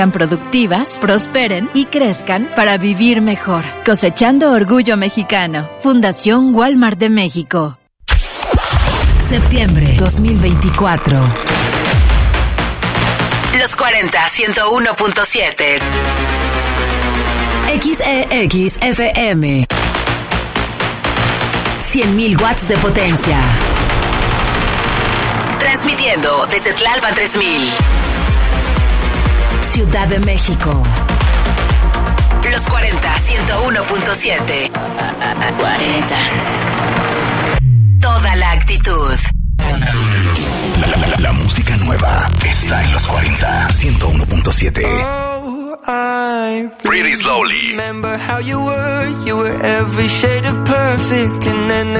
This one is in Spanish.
Sean productivas, prosperen y crezcan para vivir mejor. Cosechando orgullo mexicano. Fundación Walmart de México. Septiembre 2024. Los 40 101.7. XEXFM. 100.000 watts de potencia. Transmitiendo desde Tlalpan 3000. Ciudad de México. Los 40 101.7. 40. Toda la actitud. La música nueva está en los 40 101.7. Pretty Slowly. Remember how you were every shade of perfect, and then